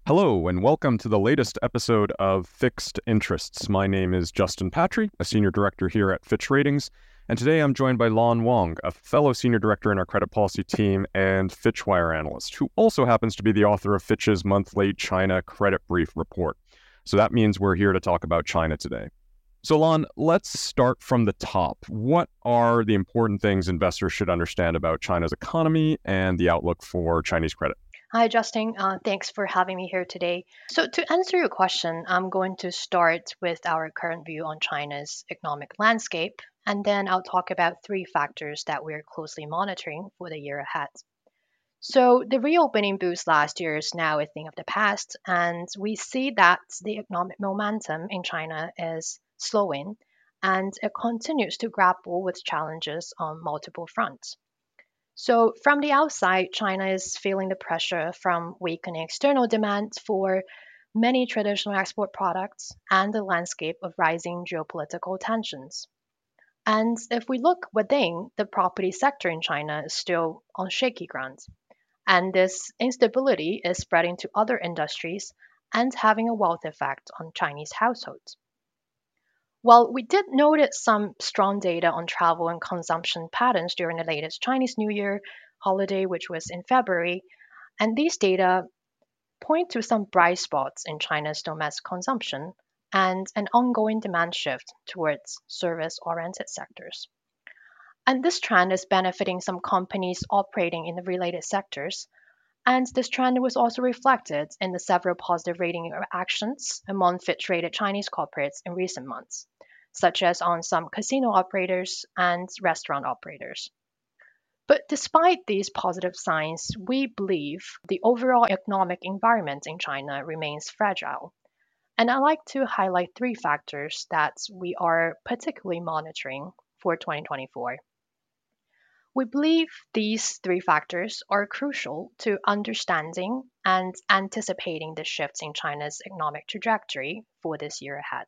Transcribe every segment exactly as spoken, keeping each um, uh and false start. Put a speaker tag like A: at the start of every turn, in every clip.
A: Hello, and welcome to the latest episode of Fixed Interests. My name is Justin Patry, a senior director here at Fitch Ratings, and today I'm joined by Lan Wang, a fellow senior director in our credit policy team and FitchWire analyst, who also happens to be the author of Fitch's monthly China Credit Brief report. So that means we're here to talk about China today. So Lan, let's start from the top. What are the important things investors should understand about China's economy and the outlook for Chinese credit?
B: Hi, Justin. Uh, thanks for having me here today. So, to answer your question, I'm going to start with our current view on China's economic landscape, and then I'll talk about three factors that we're closely monitoring for the year ahead. So, the reopening boost last year is now a thing of the past, and we see that the economic momentum in China is slowing, and it continues to grapple with challenges on multiple fronts. So, from the outside, China is feeling the pressure from weakening external demand for many traditional export products and the landscape of rising geopolitical tensions. And if we look within, the property sector in China is still on shaky ground. And this instability is spreading to other industries and having a wealth effect on Chinese households. While we did notice some strong data on travel and consumption patterns during the latest Chinese New Year holiday, which was in February, and these data point to some bright spots in China's domestic consumption and an ongoing demand shift towards service oriented sectors. And this trend is benefiting some companies operating in the related sectors. And this trend was also reflected in the several positive rating actions among Fitch rated Chinese corporates in recent months, such as on some casino operators and restaurant operators. But despite these positive signs, we believe the overall economic environment in China remains fragile. And I'd like to highlight three factors that we are particularly monitoring for twenty twenty-four. We believe these three factors are crucial to understanding and anticipating the shifts in China's economic trajectory for this year ahead.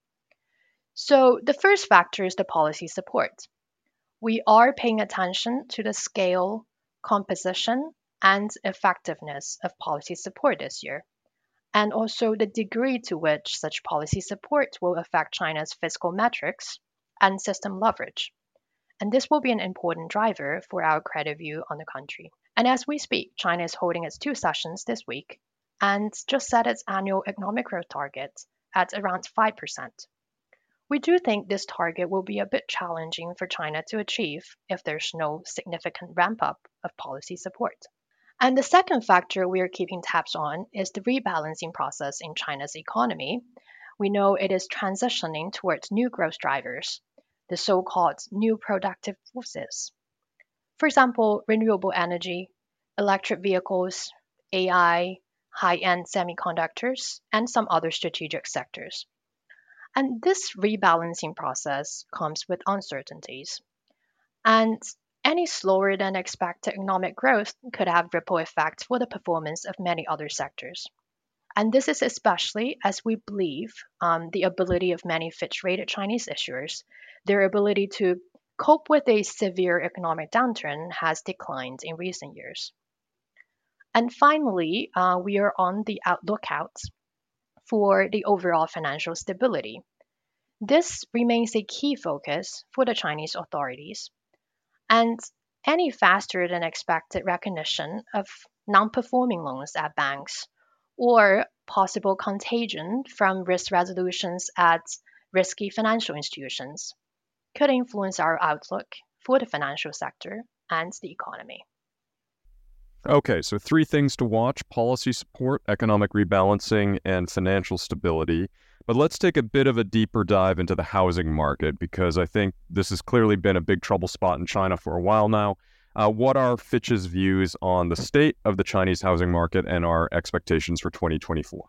B: So, the first factor is the policy support. We are paying attention to the scale, composition, and effectiveness of policy support this year, and also the degree to which such policy support will affect China's fiscal metrics and system leverage. And this will be an important driver for our credit view on the country. And as we speak, China is holding its two sessions this week and just set its annual economic growth target at around five percent. We do think this target will be a bit challenging for China to achieve if there's no significant ramp up of policy support. And the second factor we are keeping tabs on is the rebalancing process in China's economy. We know it is transitioning towards new growth drivers, the so called new productive forces. For example, renewable energy, electric vehicles, A I, high end semiconductors, and some other strategic sectors. And this rebalancing process comes with uncertainties. And any slower than expected economic growth could have ripple effects for the performance of many other sectors. And this is especially as we believe um, the ability of many Fitch rated Chinese issuers, their ability to cope with a severe economic downturn has declined in recent years. And finally, uh, we are on the out- lookout for the overall financial stability. This remains a key focus for the Chinese authorities. And any faster than expected recognition of non performing loans at banks or possible contagion from risk resolutions at risky financial institutions could influence our outlook for the financial sector and the economy.
A: Okay, so three things to watch: policy support, economic rebalancing, and financial stability. But let's take a bit of a deeper dive into the housing market, because I think this has clearly been a big trouble spot in China for a while now. Uh, what are Fitch's views on the state of the Chinese housing market and our expectations for twenty twenty-four?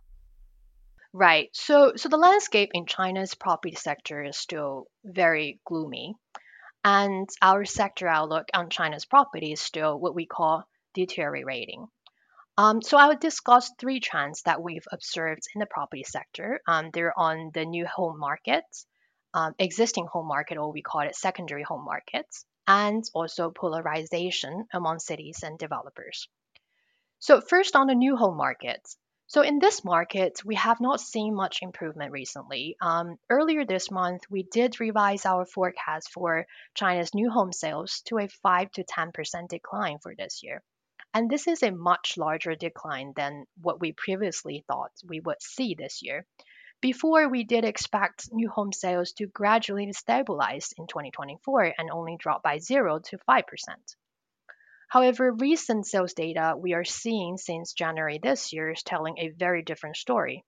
B: Right. So so the landscape in China's property sector is still very gloomy, and our sector outlook on China's property is still what we call deteriorating. Um, so I would discuss three trends that we've observed in the property sector. Um, they're on the new home market, um, existing home market, or we call it secondary home markets, and also polarization among cities and developers. So first on the new home market. So in this market, we have not seen much improvement recently. Um, earlier this month, we did revise our forecast for China's new home sales to a five to ten percent decline for this year. And this is a much larger decline than what we previously thought we would see this year. Before, we did expect new home sales to gradually stabilize in twenty twenty-four and only drop by zero to five percent. However, recent sales data we are seeing since January this year is telling a very different story.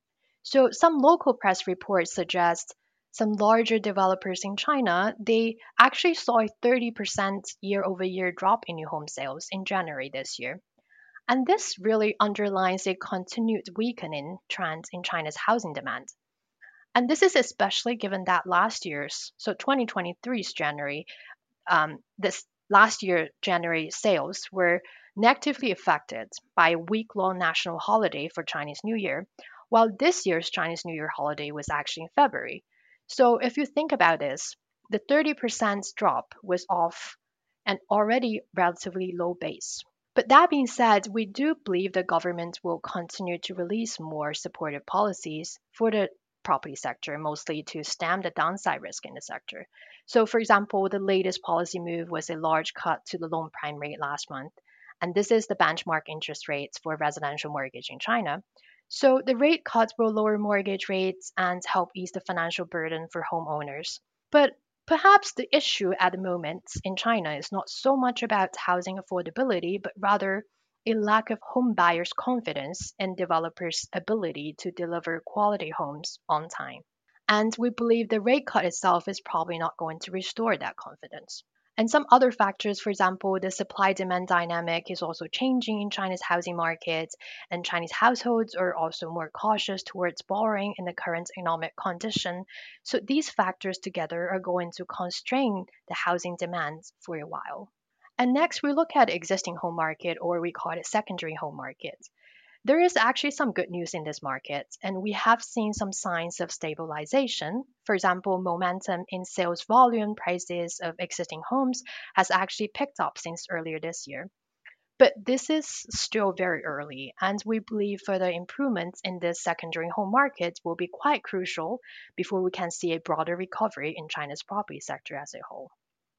B: So some local press reports suggest some larger developers in China, they actually saw a thirty percent year over year drop in new home sales in January this year. And this really underlines a continued weakening trend in China's housing demand. And this is especially given that last year's, so twenty twenty-three's January, um, this last year January sales were negatively affected by a week-long national holiday for Chinese New Year, while this year's Chinese New Year holiday was actually in February. So if you think about this, the thirty percent drop was off an already relatively low base. But that being said, we do believe the government will continue to release more supportive policies for the property sector, mostly to stem the downside risk in the sector. So, for example, the latest policy move was a large cut to the loan prime rate last month, and this is the benchmark interest rates for residential mortgage in China. So, the rate cuts will lower mortgage rates and help ease the financial burden for homeowners. But perhaps the issue at the moment in China is not so much about housing affordability, but rather a lack of home buyers' confidence in developers' ability to deliver quality homes on time. And we believe the rate cut itself is probably not going to restore that confidence. And some other factors, for example, the supply demand dynamic is also changing in China's housing market, and Chinese households are also more cautious towards borrowing in the current economic condition. So these factors together are going to constrain the housing demand for a while. And next, we look at existing home market, or we call it secondary home market. There is actually some good news in this market, and we have seen some signs of stabilization. For example, momentum in sales volume prices of existing homes has actually picked up since earlier this year. But this is still very early, and we believe further improvements in this secondary home market will be quite crucial before we can see a broader recovery in China's property sector as a whole.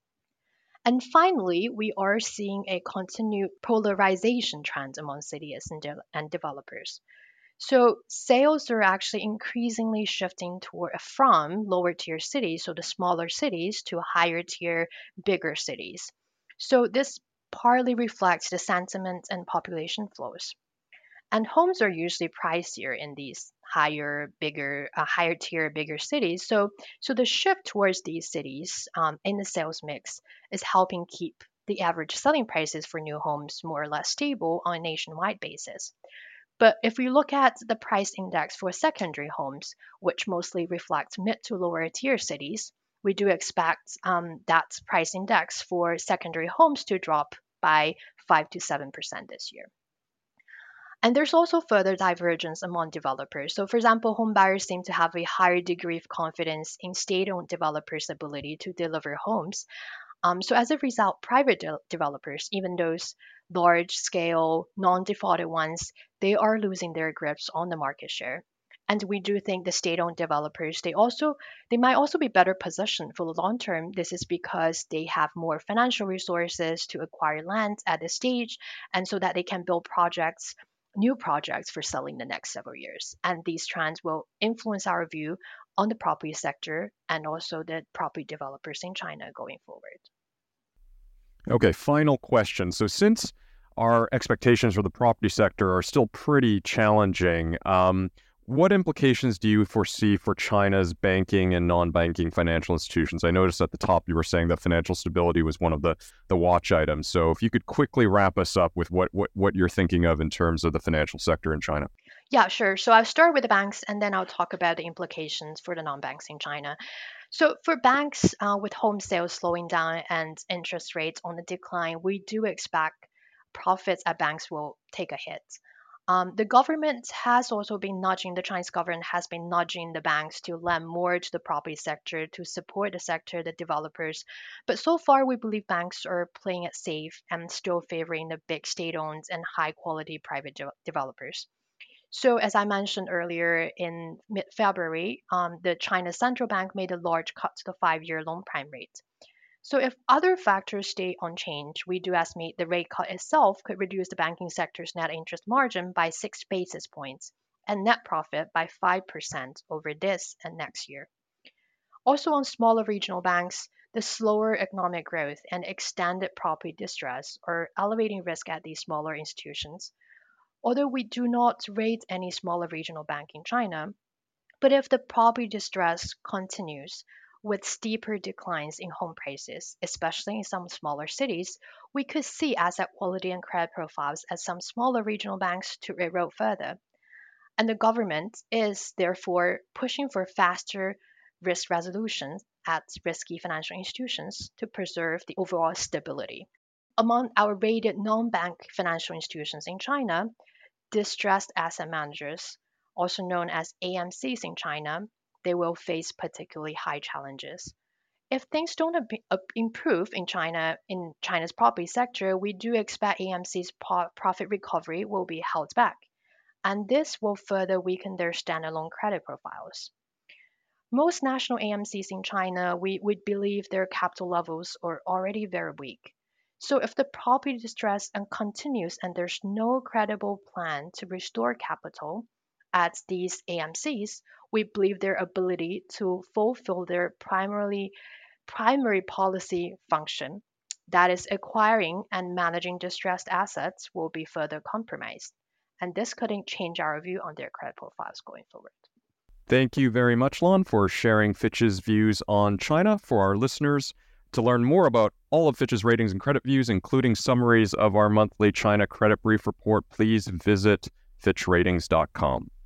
B: And finally, we are seeing a continued polarization trend among cities and, de- and developers. So sales are actually increasingly shifting toward from lower tier cities, so the smaller cities, to higher tier, bigger cities. So this partly reflects the sentiment and population flows. And homes are usually pricier in these higher, bigger, uh, higher tier, bigger cities. So, so the shift towards these cities um, in the sales mix is helping keep the average selling prices for new homes more or less stable on a nationwide basis. But if we look at the price index for secondary homes, which mostly reflects mid to lower tier cities, we do expect um, that price index for secondary homes to drop by five to seven percent this year. And there's also further divergence among developers. So, for example, home buyers seem to have a higher degree of confidence in state owned developers' ability to deliver homes. Um, so, as a result, private de- developers, even those large scale, non defaulted ones, they are losing their grips on the market share. And we do think the state-owned developers, they also they might also be better positioned for the long term. This is because they have more financial resources to acquire land at this stage, and so that they can build projects new projects for selling the next several years. And these trends will influence our view on the property sector and also the property developers in China going forward.
A: Okay, final question. So since our expectations for the property sector are still pretty challenging, um, what implications do you foresee for China's banking and non-banking financial institutions? I noticed at the top you were saying that financial stability was one of the, the watch items. So if you could quickly wrap us up with what, what, what you're thinking of in terms of the financial sector in China.
B: Yeah, sure. So I'll start with the banks and then I'll talk about the implications for the non banks in China. So for banks, uh, with home sales slowing down and interest rates on the decline, we do expect profits at banks will take a hit. Um, the government has also been nudging, the Chinese government has been nudging the banks to lend more to the property sector to support the sector, the developers. But so far, we believe banks are playing it safe and still favoring the big state owned and high quality private de- developers. So, as I mentioned earlier, in mid-February, um, the China Central Bank made a large cut to the five-year loan prime rate. So, if other factors stay unchanged, we do estimate the rate cut itself could reduce the banking sector's net interest margin by six basis points and net profit by five percent over this and next year. Also, on smaller regional banks, the slower economic growth and extended property distress are elevating risk at these smaller institutions. Although we do not rate any smaller regional bank in China, but if the property distress continues with steeper declines in home prices, especially in some smaller cities, we could see asset quality and credit profiles at some smaller regional banks to erode further. And the government is therefore pushing for faster risk resolution at risky financial institutions to preserve the overall stability. Among our rated non bank financial institutions in China, distressed asset managers, also known as A M Cs in China, they will face particularly high challenges. If things don't ab- improve in China, in China's property sector, we do expect A M C's pro- profit recovery will be held back, and this will further weaken their standalone credit profiles. Most national A M Cs in China, we would believe their capital levels are already very weak. So if the property distress and continues and there's no credible plan to restore capital at these A M Cs, we believe their ability to fulfill their primarily primary policy function, that is acquiring and managing distressed assets, will be further compromised. And this could change our view on their credit profiles going forward.
A: Thank you very much, Lon, for sharing Fitch's views on China for our listeners. To learn more about all of Fitch's ratings and credit views, including summaries of our monthly China Credit Brief report, please visit fitch ratings dot com.